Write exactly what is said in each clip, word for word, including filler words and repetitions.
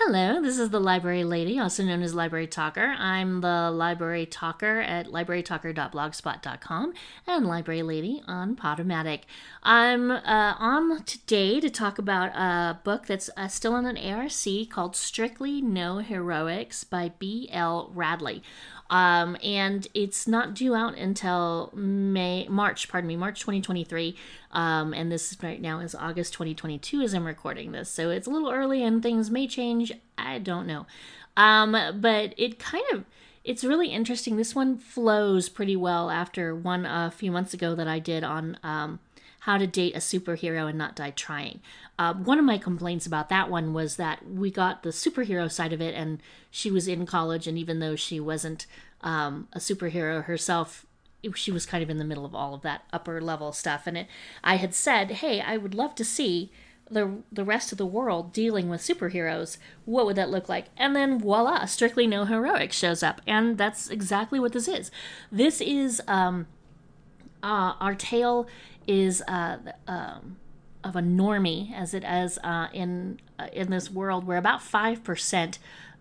Hello, this is the Library Lady, also known as Library Talker. I'm the Library Talker at library talker dot blogspot dot com and Library Lady on Podomatic. I'm uh, on today to talk about a book that's uh, still in an A R C called Strictly No Heroics by B L Radley. Um, and it's not due out until May, March, pardon me, March twenty twenty-three. Um, and this right now is August twenty twenty-two as I'm recording this. So it's a little early and things may change. I don't know. Um, but it kind of, it's really interesting. This one flows pretty well after one a uh, few months ago that I did on, um, how to date a superhero and not die trying. Uh, one of my complaints about that one was that we got the superhero side of it, and she was in college, and even though she wasn't um, a superhero herself, she was kind of in the middle of all of that upper level stuff. And it, I had said, hey, I would love to see the the rest of the world dealing with superheroes. What would that look like? And then voila, Strictly No Heroics shows up, and that's exactly what this is. This is um, uh, our tale is uh, um, of a normie, as it as uh, in uh, in this world where about five percent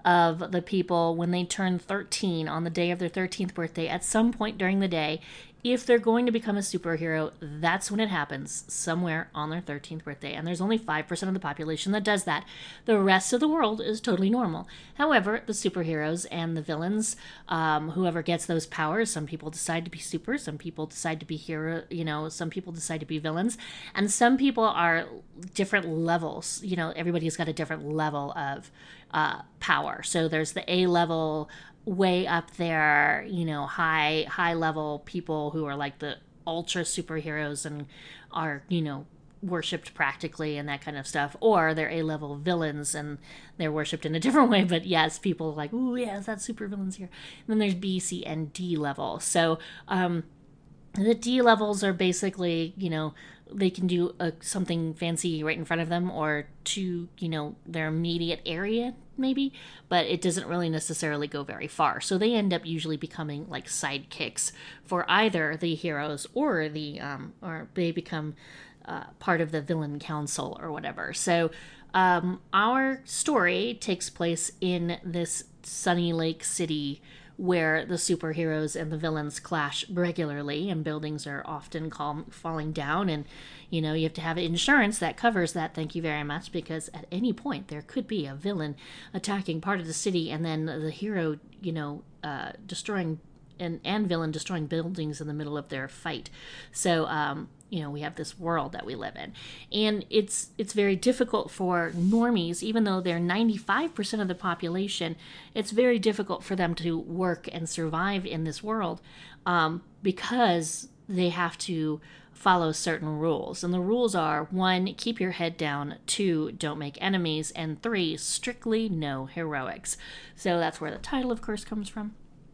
of the people, when they turn thirteen on the day of their thirteenth birthday, at some point during the day, if they're going to become a superhero, that's when it happens, somewhere on their thirteenth birthday. And there's only five percent of the population that does that. The rest of the world is totally normal. However, the superheroes and the villains, um, whoever gets those powers, some people decide to be super, some people decide to be hero, you know, some people decide to be villains, and some people are different levels. You know, everybody's got a different level of uh, power. So there's the A level, way up there, you know, high high level people who are like the ultra superheroes and are, you know, worshipped practically and that kind of stuff, or they're A level villains and they're worshipped in a different way, but yes, people are like, ooh, yes, that's super villains here. And then there's B, C, and D level. So um the D levels are basically, you know, they can do a, something fancy right in front of them or to, you know, their immediate area, maybe, but it doesn't really necessarily go very far. So they end up usually becoming like sidekicks for either the heroes or the, um, or they become uh, part of the villain council or whatever. So um, our story takes place in this Sunny Lake City where the superheroes and the villains clash regularly and buildings are often calm, falling down, and you know you have to have insurance that covers that, thank you very much, because at any point there could be a villain attacking part of the city and then the hero, you know, uh, destroying and, and villain destroying buildings in the middle of their fight. So um, you know, we have this world that we live in, and it's it's very difficult for normies, even though they're ninety-five percent of the population. It's very difficult for them to work and survive in this world um, because they have to follow certain rules. And the rules are: one, keep your head down; two, don't make enemies; and three, strictly no heroics. So that's where the title, of course, comes from.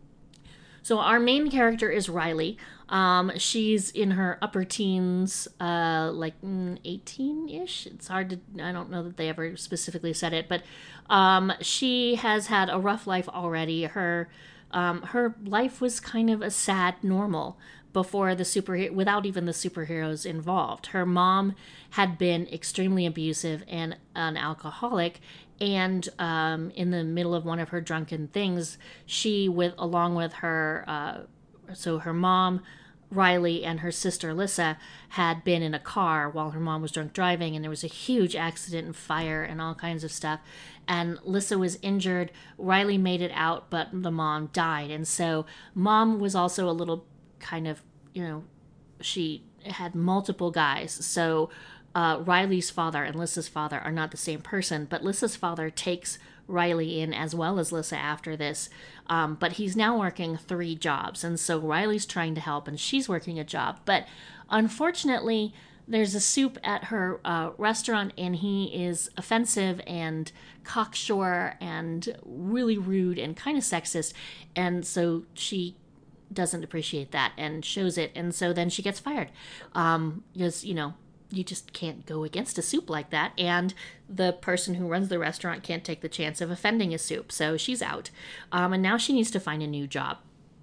So our main character is Riley. Um, she's in her upper teens, uh, like eighteen-ish. It's hard to, I don't know that they ever specifically said it, but um, she has had a rough life already. Her um, her life was kind of a sad normal before the super without even the superheroes involved. Her mom had been extremely abusive and an alcoholic, and um, in the middle of one of her drunken things, she, with along with her, uh, so her mom, Riley, and her sister Lissa had been in a car while her mom was drunk driving, and there was a huge accident and fire and all kinds of stuff. And Lissa was injured. Riley made it out, but the mom died. And so mom was also a little kind of, you know, she had multiple guys. So uh, Riley's father and Lissa's father are not the same person, but Lissa's father takes Riley in as well as Lissa after this. Um, but he's now working three jobs. And so Riley's trying to help and she's working a job. But unfortunately, there's a soup at her uh, restaurant and he is offensive and cocksure and really rude and kind of sexist. And so she doesn't appreciate that and shows it. And so then she gets fired. Um, because, you know, you just can't go against a soup like that. And the person who runs the restaurant can't take the chance of offending a soup. So she's out. Um, and now she needs to find a new job.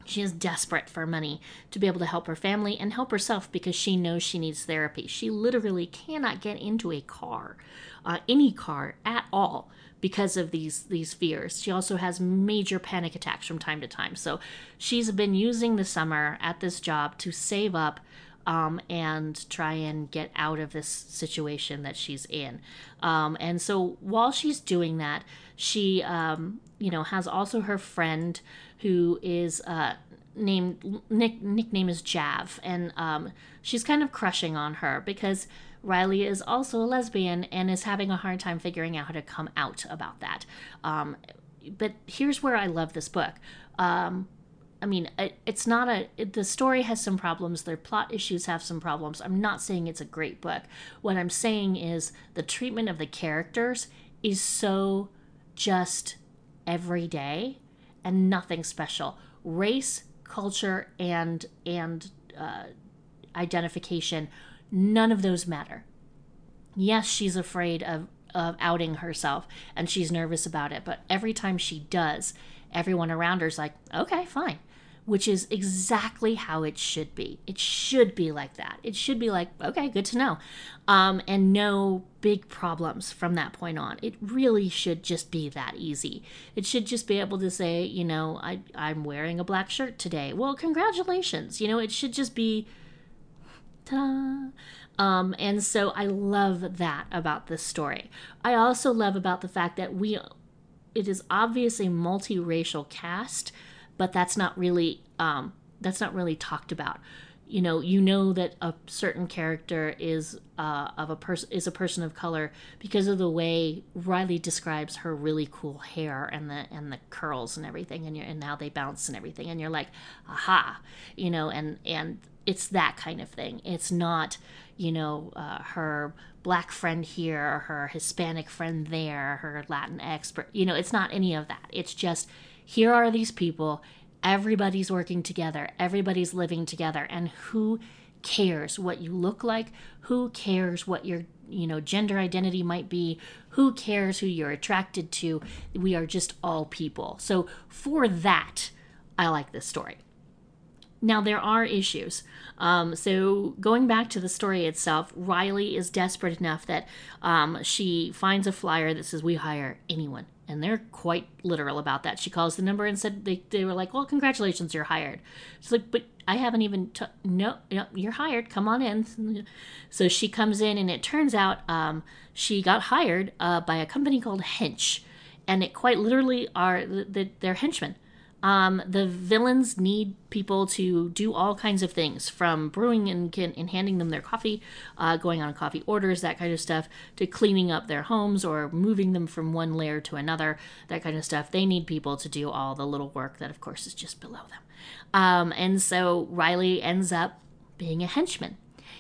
She is desperate for money to be able to help her family and help herself because she knows she needs therapy. She literally cannot get into a car, uh, any car at all, because of these these fears. She also has major panic attacks from time to time. So she's been using the summer at this job to save up um, and try and get out of this situation that she's in. Um, and so while she's doing that, she um, you know has also her friend who is uh, named Nick nickname is Jav, and um, she's kind of crushing on her because Riley is also a lesbian and is having a hard time figuring out how to come out about that. Um, but here's where I love this book. Um, I mean, it, it's not a, it, the story has some problems. Their plot issues have some problems. I'm not saying it's a great book. What I'm saying is the treatment of the characters is so just everyday and nothing special. Race, culture, and, and uh, identification, none of those matter. Yes, she's afraid of, of outing herself and she's nervous about it, but every time she does, everyone around her's like, okay, fine. Which is exactly how it should be. It should be like that. It should be like, okay, good to know. Um, and no big problems from that point on. It really should just be that easy. It should just be able to say, you know, I, I'm wearing a black shirt today. Well, congratulations. You know, it should just be, ta-da. Um, and so I love that about this story. I also love about the fact that we, it is obviously a multiracial cast, but that's not really um, that's not really talked about. You know, you know that a certain character is uh, of a person is a person of color because of the way Riley describes her really cool hair and the and the curls and everything, and you and how they bounce and everything, and you're like, aha, you know, and and it's that kind of thing. It's not, you know, uh, her black friend here, or her Hispanic friend there, her Latin expert. You know, it's not any of that. It's just, here are these people, everybody's working together, everybody's living together, and who cares what you look like? Who cares what your, you know, gender identity might be? Who cares who you're attracted to? We are just all people. So for that, I like this story. Now, there are issues. Um, so going back to the story itself, Riley is desperate enough that um, she finds a flyer that says, we hire anyone. And they're quite literal about that. She calls the number and said, they, they were like, well, congratulations, you're hired. She's like, but I haven't even, t- no, no, you're hired, come on in. So she comes in, and it turns out um, she got hired uh, by a company called Hench. And it quite literally are, the, the, they're henchmen. Um, the villains need people to do all kinds of things, from brewing and, and handing them their coffee, uh, going on coffee orders, that kind of stuff, to cleaning up their homes or moving them from one layer to another, that kind of stuff. They need people to do all the little work that, of course, is just below them. Um, and so Riley ends up being a henchman.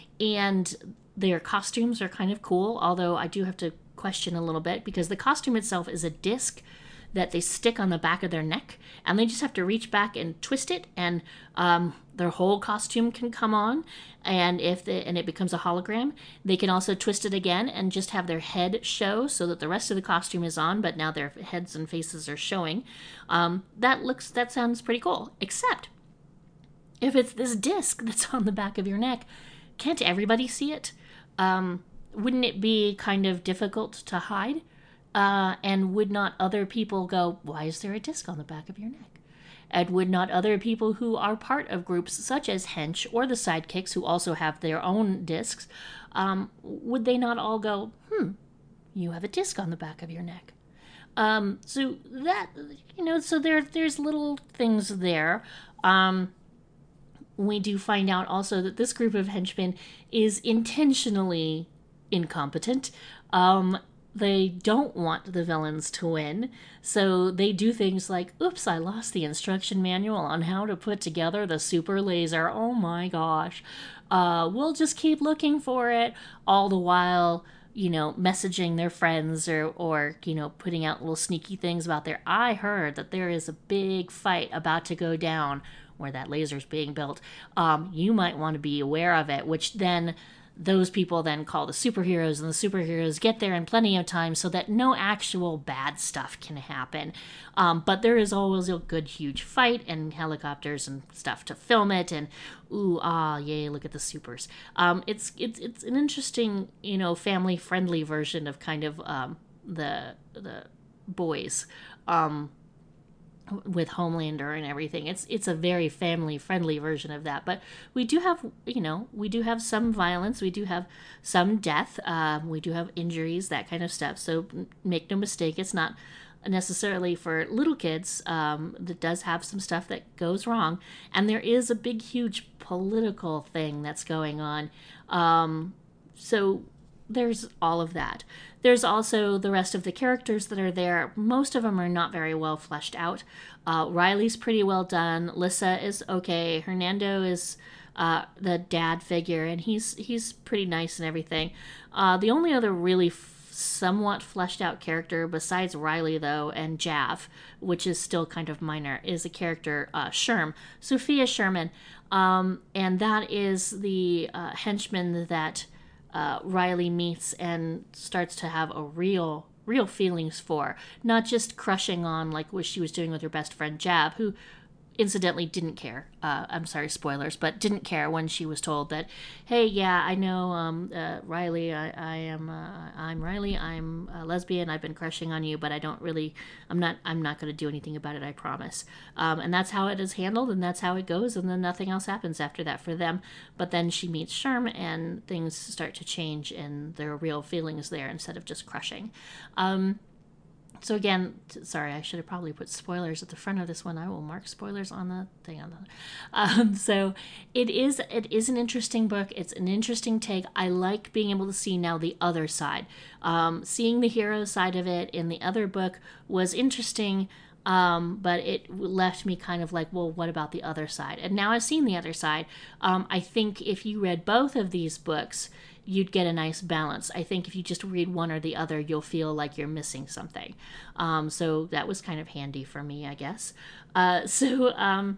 And their costumes are kind of cool, although I do have to question a little bit, because the costume itself is a disc that they stick on the back of their neck, and they just have to reach back and twist it, and um, their whole costume can come on. And if the, and it becomes a hologram, they can also twist it again and just have their head show so that the rest of the costume is on, but now their heads and faces are showing. Um, that looks that sounds pretty cool. Except if it's this disc that's on the back of your neck, can't everybody see it? Um, wouldn't it be kind of difficult to hide? Uh, and would not other people go, why is there a disc on the back of your neck? And would not other people who are part of groups such as Hench or the Sidekicks, who also have their own discs, um, would they not all go, hmm, you have a disc on the back of your neck? Um, so that, you know, so there, there's little things there. Um, we do find out also that this group of henchmen is intentionally incompetent. Um, They don't want the villains to win, so they do things like, oops, I lost the instruction manual on how to put together the super laser. Oh my gosh. Uh, we'll just keep looking for it, all the while, you know, messaging their friends or, or, you know, putting out little sneaky things about their, I heard that there is a big fight about to go down where that laser's being built. Um, you might want to be aware of it, which then those people then call the superheroes, and the superheroes get there in plenty of time so that no actual bad stuff can happen. Um, but there is always a good huge fight and helicopters and stuff to film it, and ooh ah yay, look at the supers. Um, it's it's it's an interesting, you know, family friendly version of kind of um, the the boys. Um, with Homelander and everything. It's it's a very family friendly version of that. But we do have, you know, we do have some violence. We do have some death. Um, we do have injuries, that kind of stuff. So make no mistake, it's not necessarily for little kids. Um, that does have some stuff that goes wrong. And there is a big, huge political thing that's going on. Um, so there's all of that. There's also the rest of the characters that are there. Most of them are not very well fleshed out. Uh, Riley's pretty well done. Lissa is okay. Hernando is uh, the dad figure, and he's he's pretty nice and everything. Uh, the only other really f- somewhat fleshed out character besides Riley, though, and Jav, which is still kind of minor, is a character, uh, Sherm, Sophia Sherman. Um, and that is the uh, henchman that Uh, Riley meets and starts to have a real, real feelings for. Not just crushing on like what she was doing with her best friend Jab, who incidentally didn't care. Uh, I'm sorry, spoilers, but didn't care when she was told that, hey, yeah, I know, um, uh, Riley, I, I am, uh, I'm Riley, I'm a lesbian, I've been crushing on you, but I don't really, I'm not, I'm not going to do anything about it, I promise. Um, and that's how it is handled, and that's how it goes, and then nothing else happens after that for them. But then she meets Sherm, and things start to change, and there are real feelings there instead of just crushing. Um, So again, t- sorry, I should have probably put spoilers at the front of this one. I will mark spoilers on the thing on the. Um, so it is it is an interesting book. It's an interesting take. I like being able to see now the other side. Um, seeing the hero side of it in the other book was interesting, um, but it left me kind of like, well, what about the other side? And now I've seen the other side. Um, I think if you read both of these books, you'd get a nice balance. I think if you just read one or the other, you'll feel like you're missing something. Um, so that was kind of handy for me, I guess. Uh, so um,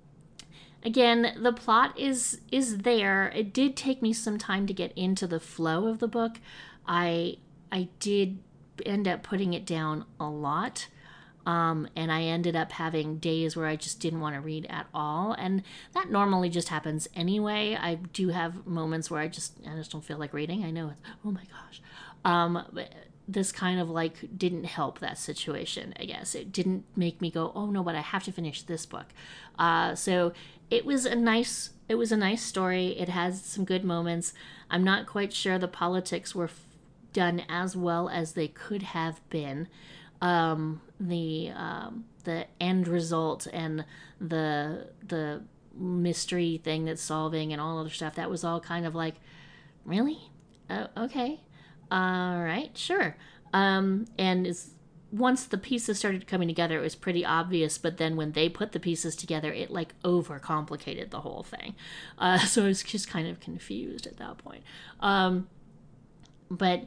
again, the plot is is there. It did take me some time to get into the flow of the book. I I did end up putting it down a lot. Um, and I ended up having days where I just didn't want to read at all. And that normally just happens anyway. I do have moments where I just I just don't feel like reading. I know it's, oh my gosh. Um, but this kind of like didn't help that situation, I guess. It didn't make me go, oh no, but I have to finish this book. Uh, so it was a nice it was a nice story. It has some good moments. I'm not quite sure the politics were f- done as well as they could have been. Um, the um, the end result and the the mystery thing that's solving and all other stuff, that was all kind of like, really? Uh, okay, all right, sure. Um, and it's, once the pieces started coming together, it was pretty obvious. But then when they put the pieces together, it like overcomplicated the whole thing. Uh, so I was just kind of confused at that point. Um, but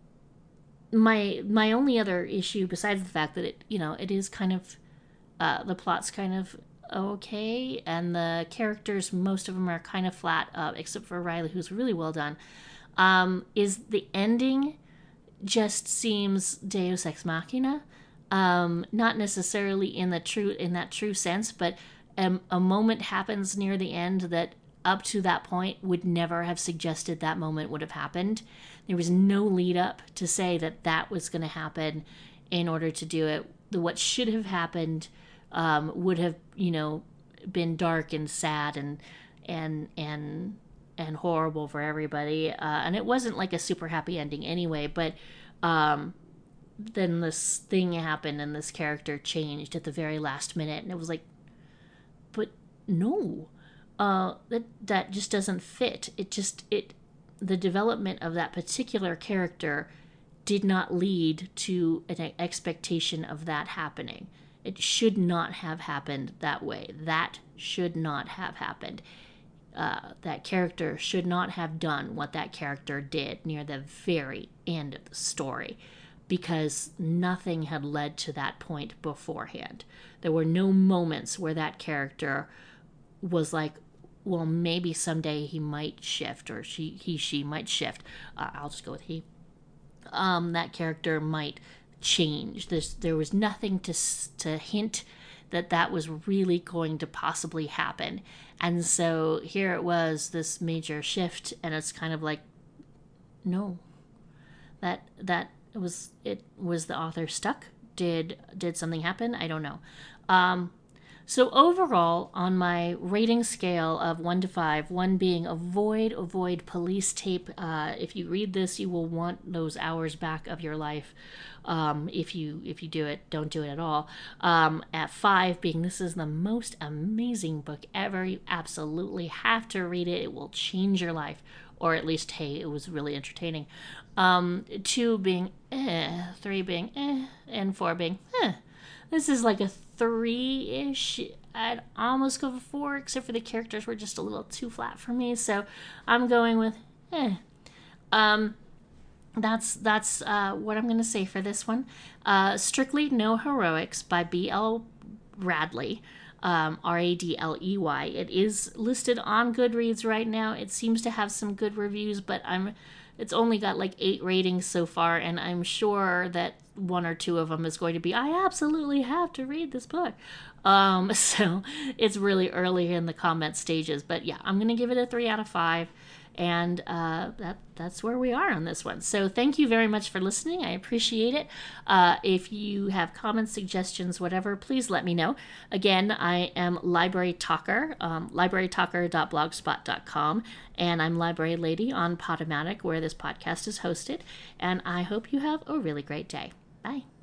my my only other issue, besides the fact that it you know it is kind of uh, the plot's kind of okay, and the characters, most of them are kind of flat, uh, except for Riley, who's really well done, um, is the ending just seems Deus Ex Machina. Um, not necessarily in the true in that true sense, but um, a moment happens near the end that up to that point would never have suggested that moment would have happened. There was no lead up to say that that was going to happen in order to do it. The what should have happened um, would have, you know, been dark and sad and and and and horrible for everybody. Uh, and it wasn't like a super happy ending anyway. But um, then this thing happened and this character changed at the very last minute, and it was like, but no. Uh, that that just doesn't fit. It just it the development of that particular character did not lead to an expectation of that happening. It should not have happened that way. That should not have happened. Uh, that character should not have done what that character did near the very end of the story, because nothing had led to that point beforehand. There were no moments where that character was like, well, maybe someday he might shift, or she, he, she might shift. Uh, I'll just go with he. Um, that character might change. There's, there was nothing to to hint that that was really going to possibly happen. And so here it was, this major shift, and it's kind of like, no, that that was it. Was the author stuck? Did did something happen? I don't know. Um, so overall, on my rating scale of one to five, one being avoid, avoid police tape. Uh, if you read this, you will want those hours back of your life. Um, if you if you do it, don't do it at all. Um, at five being, this is the most amazing book ever. You absolutely have to read it. It will change your life. Or at least, hey, it was really entertaining. Um, two being eh, three being eh, and four being eh. This is like a three-ish. I'd almost go for four, except for the characters were just a little too flat for me. So I'm going with eh. Um, that's that's uh, what I'm going to say for this one. Uh, Strictly No Heroics by B L Radley. Um, R A D L E Y. It is listed on Goodreads right now. It seems to have some good reviews, but I'm it's only got like eight ratings so far, and I'm sure that one or two of them is going to be, I absolutely have to read this book. Um, so it's really early in the comment stages, but yeah, I'm going to give it a three out of five. And uh, that that's where we are on this one. So thank you very much for listening. I appreciate it. Uh, if you have comments, suggestions, whatever, please let me know. Again, I am Library Talker, um, library talker dot blogspot dot com, and I'm Library Lady on Podomatic, where this podcast is hosted. And I hope you have a really great day. Bye.